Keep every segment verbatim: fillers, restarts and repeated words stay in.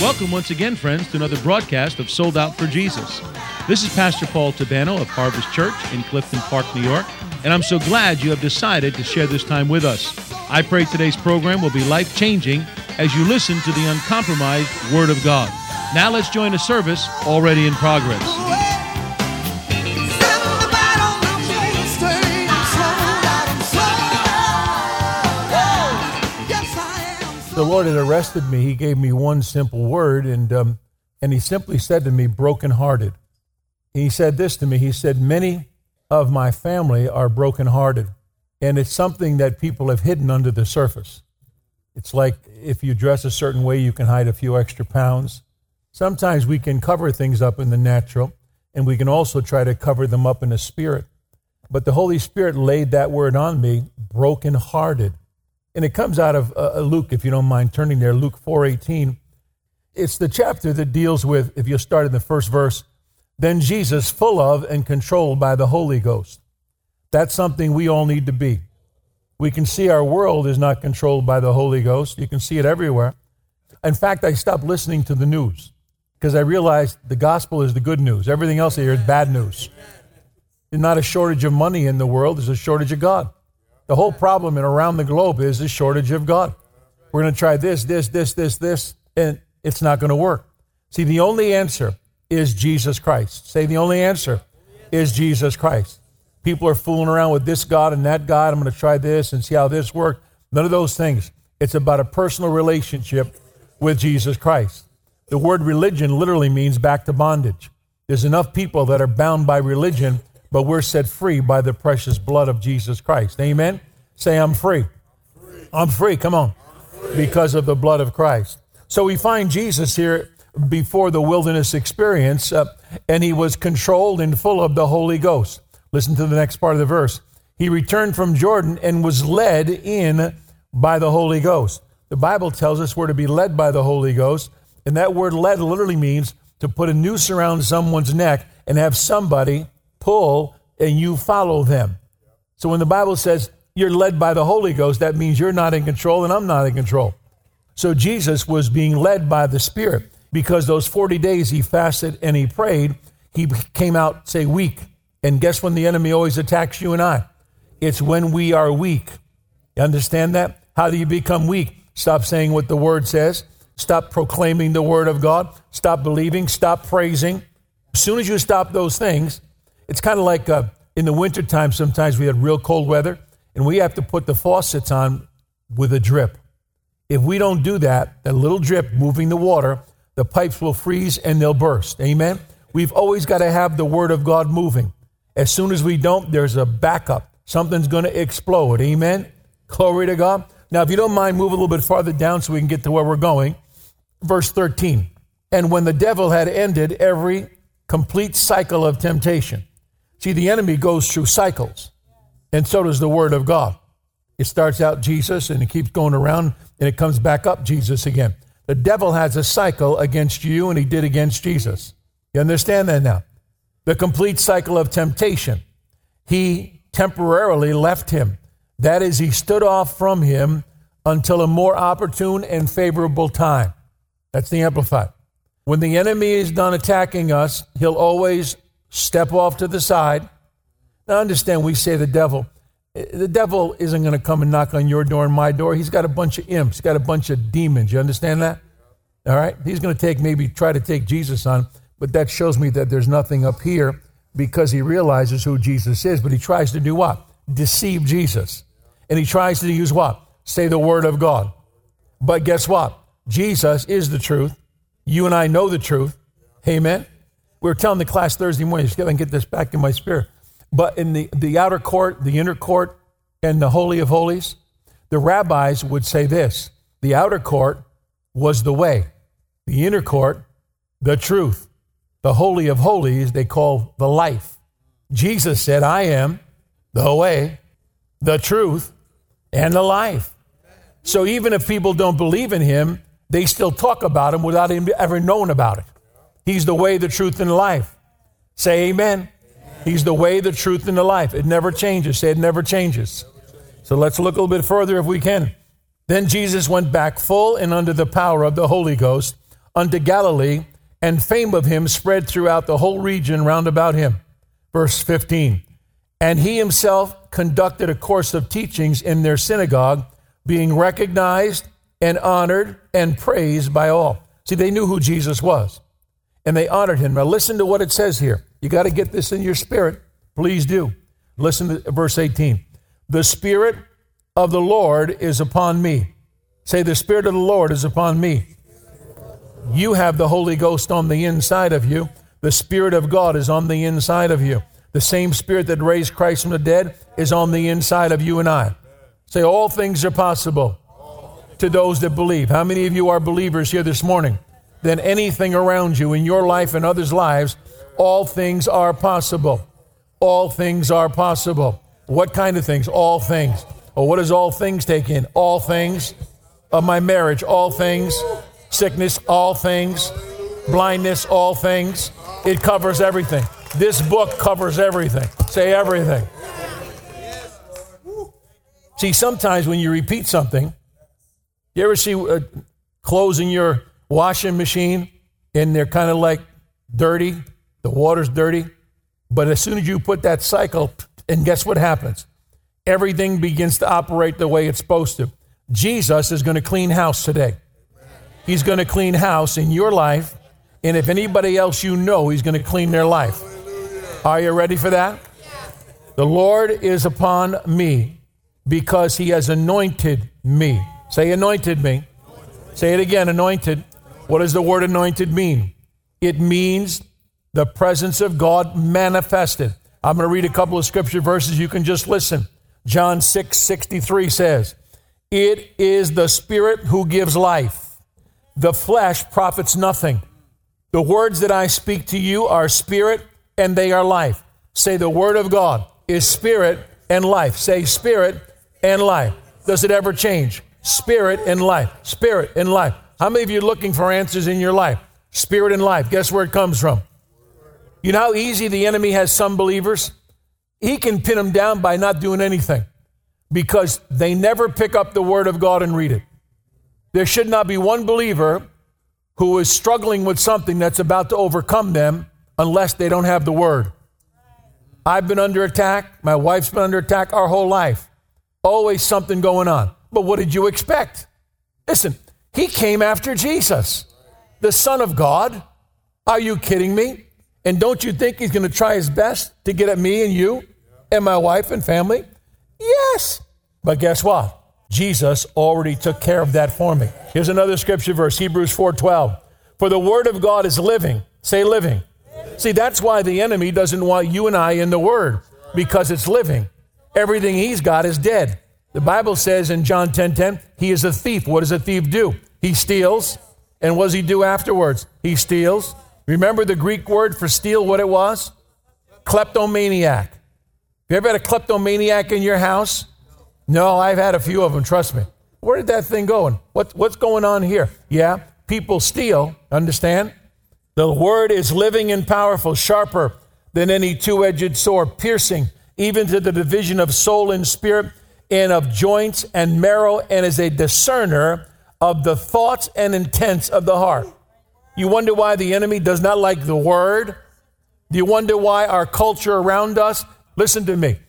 Welcome once again, friends, to another broadcast of Sold Out for Jesus. This is Pastor Paul Tabano of Harvest Church in Clifton Park, New York, and I'm so glad you have decided to share this time with us. I pray today's program will be life-changing as you listen to the uncompromised Word of God. Now let's join a service already in progress. The Lord had arrested me. He gave me one simple word, and um, and he simply said to me, brokenhearted. He said this to me. He said, many of my family are brokenhearted, and it's something that people have hidden under the surface. It's like if you dress a certain way, you can hide a few extra pounds. Sometimes we can cover things up in the natural, and we can also try to cover them up in the spirit. But the Holy Spirit laid that word on me, brokenhearted. And it comes out of uh, Luke, if you don't mind turning there, Luke four eighteen. It's the chapter that deals with, if you start in the first verse, then Jesus, full of and controlled by the Holy Ghost. That's something we all need to be. We can see our world is not controlled by the Holy Ghost. You can see it everywhere. In fact, I stopped listening to the news because I realized the gospel is the good news. Everything else here is bad news. There's not a shortage of money in the world. There's a shortage of God. The whole problem and around the globe is the shortage of God. We're going to try this, this, this, this, this, and it's not going to work. See, the only answer is Jesus Christ. Say the only answer is Jesus Christ. People are fooling around with this God and that God. I'm going to try this and see how this works. None of those things. It's about a personal relationship with Jesus Christ. The word religion literally means back to bondage. There's enough people that are bound by religion, but we're set free by the precious blood of Jesus Christ. Amen? Say, I'm free. I'm free. I'm free. Come on. Because of the blood of Christ. So we find Jesus here before the wilderness experience, uh, and he was controlled and full of the Holy Ghost. Listen to the next part of the verse. He returned from Jordan and was led in by the Holy Ghost. The Bible tells us we're to be led by the Holy Ghost, and that word led literally means to put a noose around someone's neck and have somebody pull and you follow them. So when the Bible says you're led by the Holy Ghost, that means you're not in control and I'm not in control. So Jesus was being led by the Spirit because those forty days he fasted and he prayed, he came out, say, weak. And guess when the enemy always attacks you and I? It's when we are weak. You understand that? How do you become weak? Stop saying what the Word says. Stop proclaiming the Word of God. Stop believing. Stop praising. As soon as you stop those things, it's kind of like uh, in the wintertime, sometimes we had real cold weather, and we have to put the faucets on with a drip. If we don't do that, that little drip moving the water, the pipes will freeze and they'll burst. Amen? We've always got to have the Word of God moving. As soon as we don't, there's a backup. Something's going to explode. Amen? Glory to God. Now, if you don't mind, move a little bit farther down so we can get to where we're going. Verse thirteen. And when the devil had ended every complete cycle of temptation. See, the enemy goes through cycles, and so does the Word of God. It starts out Jesus, and it keeps going around, and it comes back up Jesus again. The devil has a cycle against you, and he did against Jesus. You understand that now? The complete cycle of temptation. He temporarily left him. That is, he stood off from him until a more opportune and favorable time. That's the Amplified. When the enemy is done attacking us, he'll always step off to the side. Now understand, we say the devil. The devil isn't going to come and knock on your door and my door. He's got a bunch of imps. He's got a bunch of demons. You understand that? All right? He's going to take, maybe try to take Jesus on, but that shows me that there's nothing up here because he realizes who Jesus is, but he tries to do what? Deceive Jesus. And he tries to use what? Say the Word of God. But guess what? Jesus is the truth. You and I know the truth. Amen? We were telling the class Thursday morning, just going to get this back in my spirit. But in the, the outer court, the inner court, and the Holy of Holies, the rabbis would say this. The outer court was the way. The inner court, the truth. The Holy of Holies, they call the life. Jesus said, I am the way, the truth, and the life. So even if people don't believe in him, they still talk about him without him ever knowing about it. He's the way, the truth, and the life. Say amen. Amen. He's the way, the truth, and the life. It never changes. Say it never changes. So let's look a little bit further if we can. Then Jesus went back full and under the power of the Holy Ghost unto Galilee, and fame of him spread throughout the whole region round about him. Verse fifteen, and he himself conducted a course of teachings in their synagogue, being recognized and honored and praised by all. See, they knew who Jesus was, and they honored him. Now listen to what it says here. You got to get this in your spirit. Please do. Listen to verse eighteen. The Spirit of the Lord is upon me. Say, the Spirit of the Lord is upon me. You have the Holy Ghost on the inside of you. The Spirit of God is on the inside of you. The same Spirit that raised Christ from the dead is on the inside of you and I. Say, all things are possible to those that believe. How many of you are believers here this morning? Then anything around you in your life and others' lives, all things are possible. All things are possible. What kind of things? All things. Well, what does all things take in? All things of my marriage, all things. Sickness, all things. Blindness, all things. It covers everything. This book covers everything. Say everything. See, sometimes when you repeat something, you ever see uh, clothes in your washing machine and they're kind of like dirty, the water's dirty, but as soon as you put that cycle, and guess what happens? Everything begins to operate the way it's supposed to. Jesus is going to clean house today. He's going to clean house in your life, and if anybody else you know, he's going to clean their life. Are you ready for that? The Lord is upon me because he has anointed me. Say anointed me. Say it again, anointed. What does the word anointed mean? It means the presence of God manifested. I'm going to read a couple of scripture verses. You can just listen. John six sixty-three says, it is the Spirit who gives life. The flesh profits nothing. The words that I speak to you are spirit and they are life. Say the word of God is spirit and life. Say spirit and life. Does it ever change? Spirit and life. Spirit and life. How many of you are looking for answers in your life? Spirit and life. Guess where it comes from? You know how easy the enemy has some believers? He can pin them down by not doing anything because they never pick up the word of God and read it. There should not be one believer who is struggling with something that's about to overcome them unless they don't have the word. I've been under attack. My wife's been under attack our whole life. Always something going on. But what did you expect? Listen, he came after Jesus, the Son of God. Are you kidding me? And don't you think he's going to try his best to get at me and you and my wife and family? Yes. But guess what? Jesus already took care of that for me. Here's another scripture verse, Hebrews four twelve. For the word of God is living. Say living. See, that's why the enemy doesn't want you and I in the word, because it's living. Everything he's got is dead. The Bible says in John ten ten, he is a thief. What does a thief do? He steals. And what does he do afterwards? He steals. Remember the Greek word for steal, what it was? Kleptomaniac. Have you ever had a kleptomaniac in your house? No, I've had a few of them, trust me. Where did that thing go? What, what's going on here? Yeah, people steal, understand? The word is living and powerful, sharper than any two-edged sword, piercing even to the division of soul and spirit and of joints and marrow, and is a discerner of the thoughts and intents of the heart. You wonder why the enemy does not like the word? Do you wonder why our culture around us? Listen to me.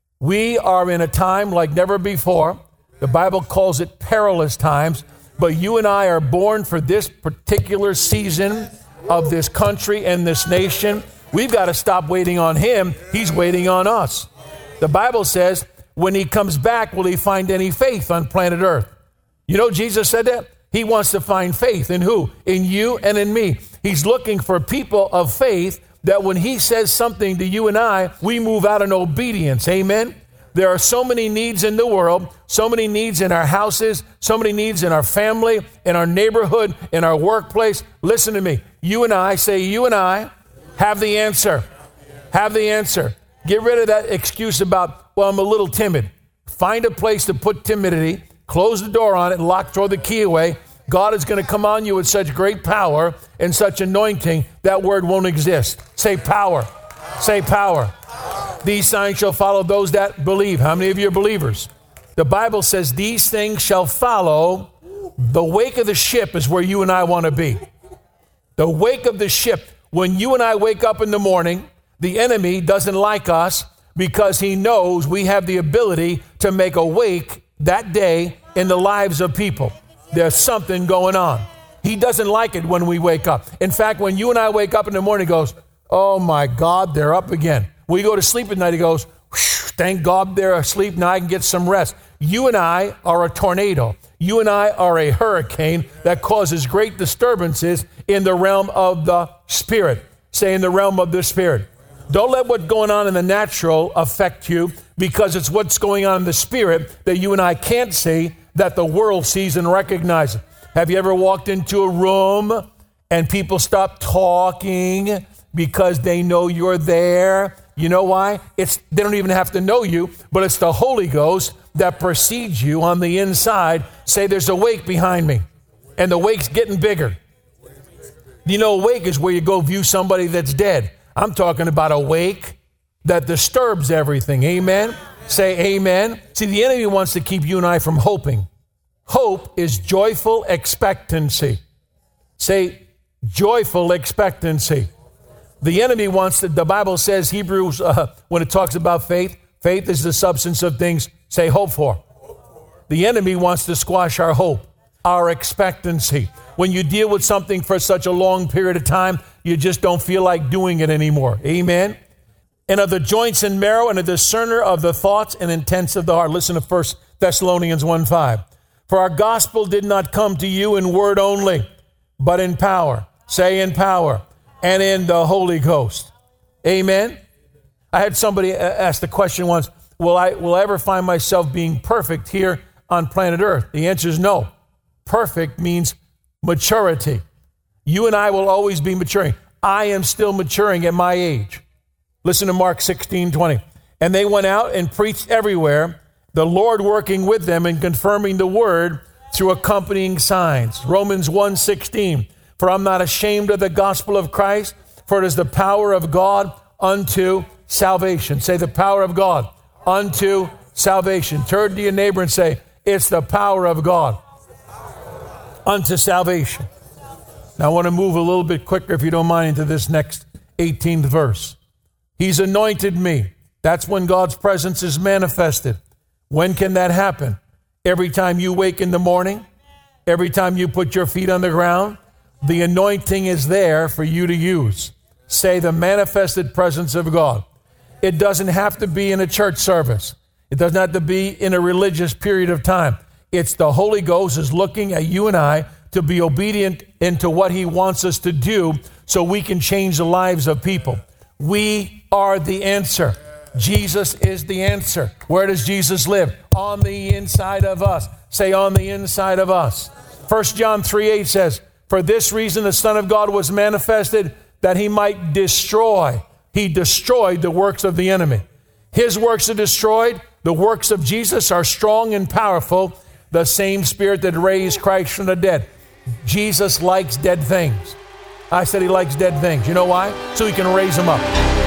We are in a time like never before. The Bible calls it perilous times, but you and I are born for this particular season of this country and this nation. We've got to stop waiting on him. He's waiting on us. The Bible says, when he comes back, will he find any faith on planet Earth? You know, Jesus said that. He wants to find faith in who? In you and in me. He's looking for people of faith that when he says something to you and I, we move out in obedience. Amen? There are so many needs in the world, so many needs in our houses, so many needs in our family, in our neighborhood, in our workplace. Listen to me. You and I, say you and I, have the answer. Have the answer. Get rid of that excuse about, well, I'm a little timid. Find a place to put timidity, close the door on it, and lock, throw the key away. God is going to come on you with such great power and such anointing, that word won't exist. Say power. Say power. These signs shall follow those that believe. How many of you are believers? The Bible says these things shall follow. The wake of the ship is where you and I want to be. The wake of the ship. When you and I wake up in the morning, the enemy doesn't like us because he knows we have the ability to make a wake that day in the lives of people. There's something going on. He doesn't like it when we wake up. In fact, when you and I wake up in the morning, he goes, oh my God, they're up again. We go to sleep at night, he goes, thank God they're asleep, now I can get some rest. You and I are a tornado. You and I are a hurricane that causes great disturbances in the realm of the spirit. Say in the realm of the spirit. Don't let what's going on in the natural affect you, because it's what's going on in the spirit that you and I can't see, that the world sees and recognizes. Have you ever walked into a room and people stop talking because they know you're there? You know why? It's they don't even have to know you, but it's the Holy Ghost that precedes you on the inside. Say, there's a wake behind me, and the wake's getting bigger. You know, a wake is where you go view somebody that's dead. I'm talking about a wake that disturbs everything. Amen? Say amen. See, the enemy wants to keep you and I from hoping. Hope is joyful expectancy. Say joyful expectancy. The enemy wants to, the Bible says, Hebrews, uh, when it talks about faith, faith is the substance of things, say hope for. The enemy wants to squash our hope, our expectancy. When you deal with something for such a long period of time, you just don't feel like doing it anymore. Amen? And of the joints and marrow, and a discerner of the thoughts and intents of the heart. Listen to First Thessalonians one five. For our gospel did not come to you in word only, but in power. Say in power. And in the Holy Ghost. Amen? I had somebody ask the question once, will I, will I ever find myself being perfect here on planet Earth? The answer is no. Perfect means maturity. You and I will always be maturing. I am still maturing at my age. Listen to Mark sixteen twenty. And they went out and preached everywhere, the Lord working with them and confirming the word through accompanying signs. Romans one sixteen. For I'm not ashamed of the gospel of Christ, for it is the power of God unto salvation. Say the power of God unto salvation. Turn to your neighbor and say, it's the power of God unto salvation. Now I want to move a little bit quicker, if you don't mind, into this next eighteenth verse. He's anointed me. That's when God's presence is manifested. When can that happen? Every time you wake in the morning, every time you put your feet on the ground, the anointing is there for you to use. Say the manifested presence of God. It doesn't have to be in a church service. It doesn't have to be in a religious period of time. It's the Holy Ghost is looking at you and I to be obedient into what he wants us to do so we can change the lives of people. We are the answer. Jesus is the answer. Where does Jesus live? On the inside of us. Say on the inside of us. First John three eight says, for this reason the Son of God was manifested, that he might destroy. He destroyed the works of the enemy. His works are destroyed. The works of Jesus are strong and powerful. The same Spirit that raised Christ from the dead. Jesus likes dead things. I said he likes dead things. You know why? So he can raise them up.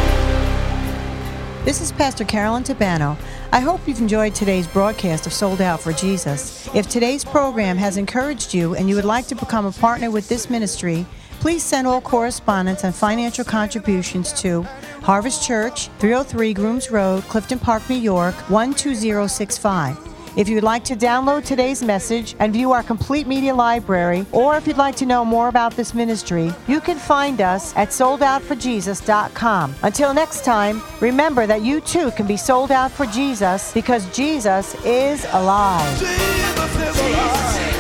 This is Pastor Carolyn Tabano. I hope you've enjoyed today's broadcast of Sold Out for Jesus. If today's program has encouraged you and you would like to become a partner with this ministry, please send all correspondence and financial contributions to Harvest Church, three oh three Grooms Road, Clifton Park, New York, one two zero six five. If you'd like to download today's message and view our complete media library, or if you'd like to know more about this ministry, you can find us at sold out for jesus dot com. Until next time, remember that you too can be sold out for Jesus, because Jesus is alive. Jesus is alive.